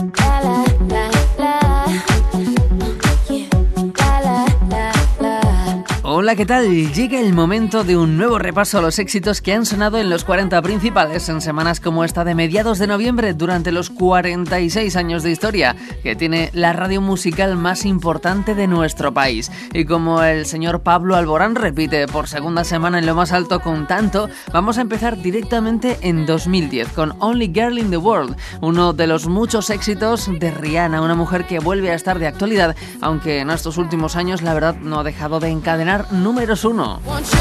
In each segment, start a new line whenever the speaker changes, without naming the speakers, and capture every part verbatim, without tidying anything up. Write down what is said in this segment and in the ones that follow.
Hola, ¿qué tal? Llega el momento de un nuevo repaso a los éxitos que han sonado en los cuarenta principales en semanas como esta de mediados de noviembre durante los cuarenta y seis años de historia que tiene la radio musical más importante de nuestro país. Y como el señor Pablo Alborán repite por segunda semana en lo más alto con tanto, vamos a empezar directamente en dos mil diez con Only Girl in the World, uno de los muchos éxitos de Rihanna, una mujer que vuelve a estar de actualidad, aunque en estos últimos años la verdad no ha dejado de encadenar números uno.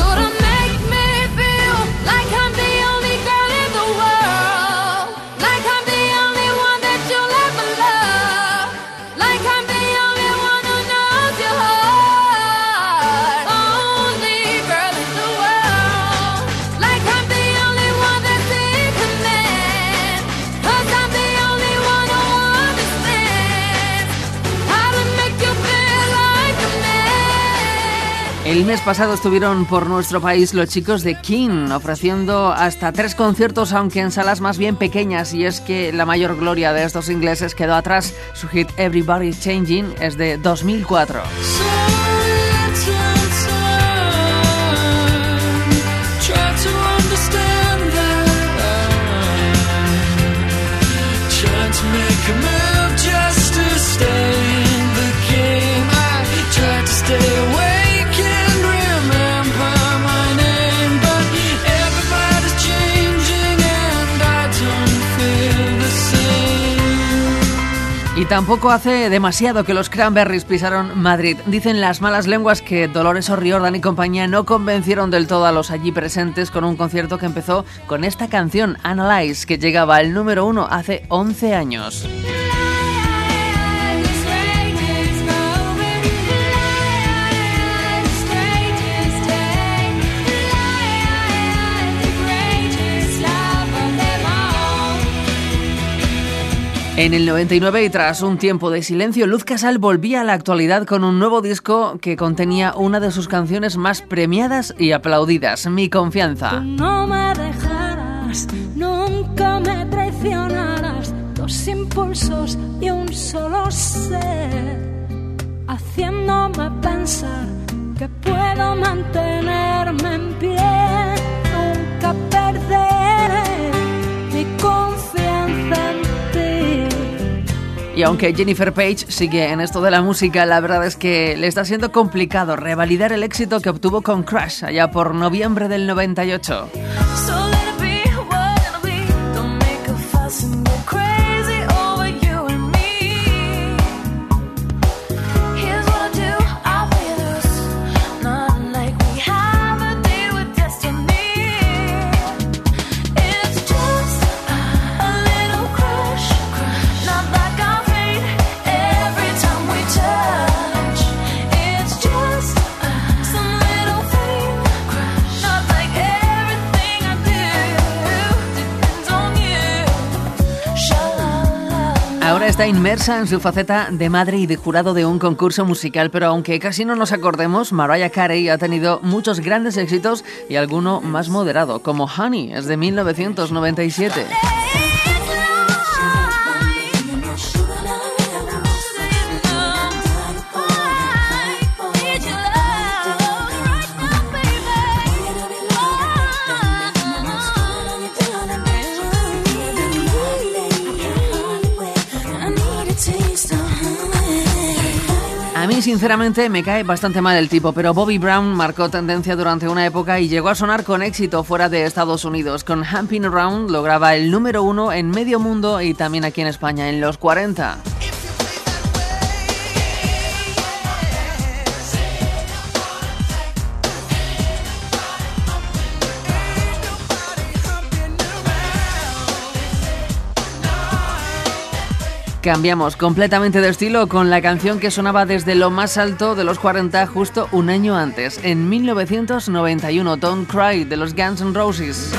El mes pasado estuvieron por nuestro país los chicos de King, ofreciendo hasta tres conciertos, aunque en salas más bien pequeñas, y es que la mayor gloria de estos ingleses quedó atrás. Su hit Everybody's Changing es de dos mil cuatro. Y tampoco hace demasiado que los Cranberries pisaron Madrid. Dicen las malas lenguas que Dolores O'Riordan y compañía no convencieron del todo a los allí presentes con un concierto que empezó con esta canción, Analyze, que llegaba al número uno hace once años. En el noventa y nueve, y tras un tiempo de silencio, Luz Casal volvía a la actualidad con un nuevo disco que contenía una de sus canciones más premiadas y aplaudidas, Mi Confianza.
Tú no me dejarás, nunca me traicionarás, dos impulsos y un solo ser, haciéndome pensar que puedo mantenerme en pie, nunca perderé mi confianza en ti.
Y aunque Jennifer Page sigue en esto de la música, la verdad es que le está siendo complicado revalidar el éxito que obtuvo con Crash allá por noviembre del noventa y ocho. Ahora está inmersa en su faceta de madre y de jurado de un concurso musical, pero aunque casi no nos acordemos, Mariah Carey ha tenido muchos grandes éxitos y alguno más moderado, como Honey, es de mil novecientos noventa y siete. A mí, sinceramente, me cae bastante mal el tipo, pero Bobby Brown marcó tendencia durante una época y llegó a sonar con éxito fuera de Estados Unidos. Con Humping Around lograba el número uno en medio mundo y también aquí en España, en los cuarenta. Cambiamos completamente de estilo con la canción que sonaba desde lo más alto de los cuarenta justo un año antes, en mil novecientos noventa y uno, Don't Cry, de los Guns N' Roses.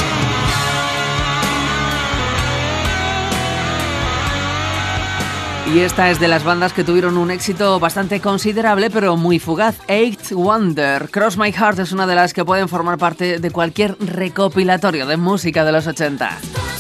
Y Y esta es de las bandas que tuvieron un éxito bastante considerable, pero muy fugaz. Eighth Wonder. Cross My Heart es una de las que pueden formar parte de cualquier recopilatorio de música de los ochenta.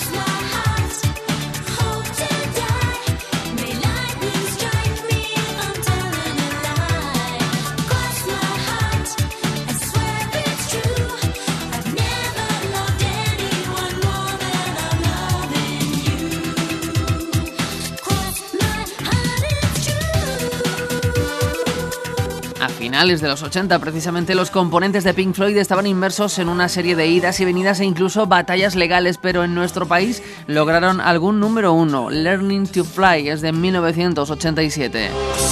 A finales de los ochenta, precisamente, los componentes de Pink Floyd estaban inmersos en una serie de idas y venidas e incluso batallas legales, pero en nuestro país lograron algún número uno. Learning to Fly es de mil novecientos ochenta y siete.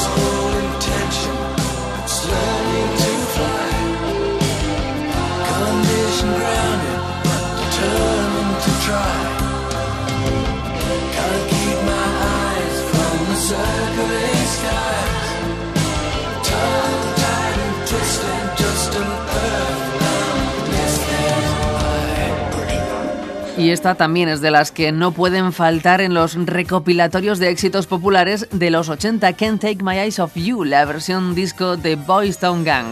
Y esta también es de las que no pueden faltar en los recopilatorios de éxitos populares de los ochenta. Can't Take My Eyes Off You, la versión disco de Boys Town Gang.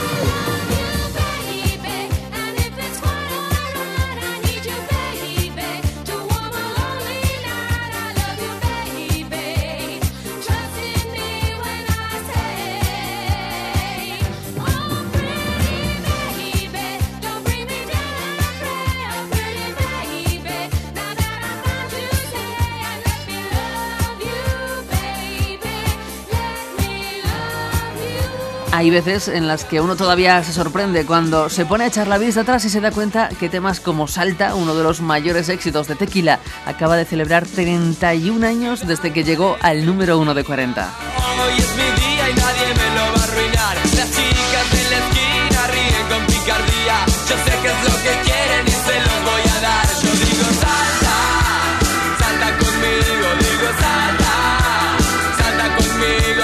Hay veces en las que uno todavía se sorprende cuando se pone a echar la vista atrás y se da cuenta que temas como Salta, uno de los mayores éxitos de Tequila, acaba de celebrar treinta y un años desde que llegó al número uno de cuarenta.
Hoy es mi día y nadie me lo va a arruinar. Las chicas en la esquina ríen con picardía. Yo sé qué es lo que quieren y se los voy a dar. Yo digo salta, salta conmigo, digo salta, salta conmigo.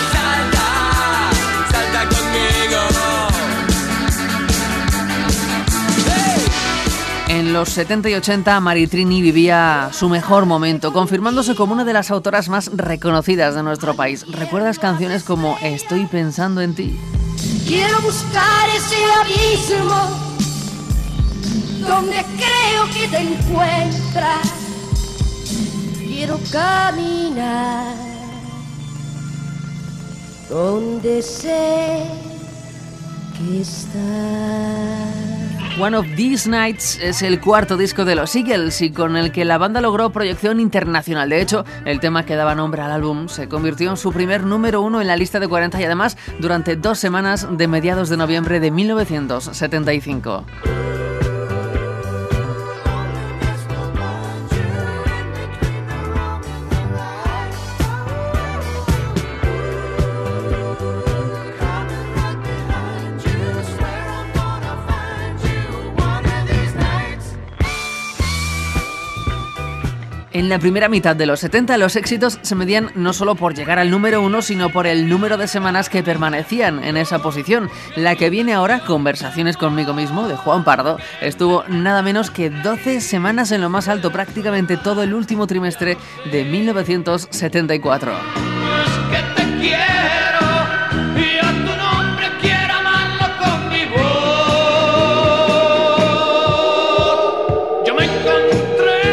En los setenta y ochenta, Maritrini vivía su mejor momento, confirmándose como una de las autoras más reconocidas de nuestro país. ¿Recuerdas canciones como Estoy pensando en ti?
Quiero buscar ese abismo donde creo que te encuentras. Quiero caminar donde sé que estás.
One of These Nights es el cuarto disco de los Eagles y con el que la banda logró proyección internacional. De hecho, el tema que daba nombre al álbum se convirtió en su primer número uno en la lista de cuarenta y además durante dos semanas de mediados de noviembre de mil novecientos setenta y cinco. En la primera mitad de los setenta, los éxitos se medían no solo por llegar al número uno, sino por el número de semanas que permanecían en esa posición. La que viene ahora, Conversaciones conmigo mismo, de Juan Pardo, estuvo nada menos que doce semanas en lo más alto, prácticamente todo el último trimestre de mil novecientos setenta y cuatro.
Es que te quiero y a tu nombre quiero amarlo con mi voz. Yo me encontré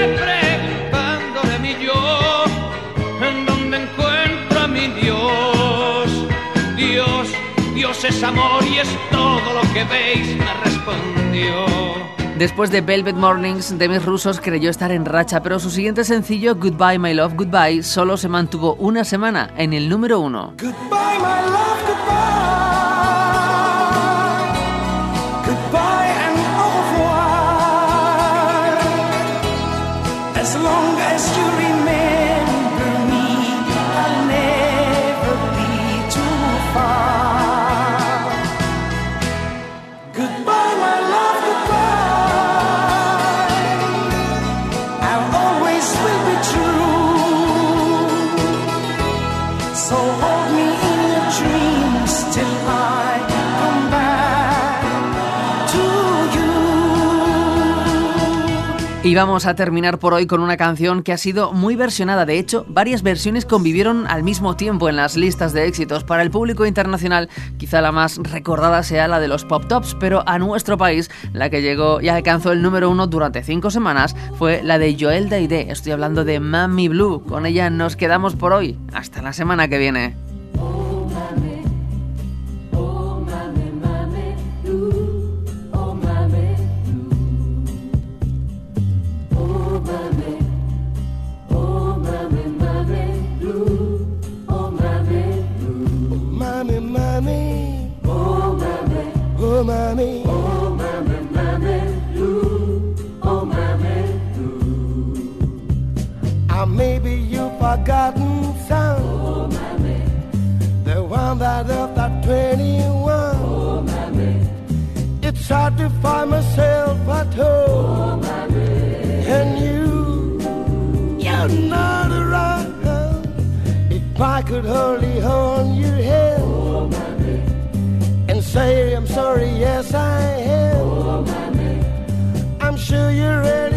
es amor y es todo lo que veis, me respondió.
Después de Velvet Mornings, Demis Roussos creyó estar en racha, pero su siguiente sencillo, Goodbye My Love Goodbye, solo se mantuvo una semana en el número uno.
Goodbye my love goodbye. Goodbye and au revoir. As long as you remember me, I'll never be too far.
Y vamos a terminar por hoy con una canción que ha sido muy versionada. De hecho, varias versiones convivieron al mismo tiempo en las listas de éxitos. Para el público internacional, quizá la más recordada sea la de los Pop Tops, pero a nuestro país, la que llegó y alcanzó el número uno durante cinco semanas fue la de Joel Deidé. Estoy hablando de Mami Blue. Con ella nos quedamos por hoy. Hasta la semana que viene.
Oh, mommy, oh, mommy, mommy, blue, oh, mommy, blue. Or maybe you've forgotten some, oh, mommy, the one that left at twenty-one, oh, mommy. It's hard to find myself at home, oh, mommy, and you, you're not around. If I could only hold your hand, oh, mommy, and say I'm sorry, yes I am. Oh, mommy, I'm sure you're ready.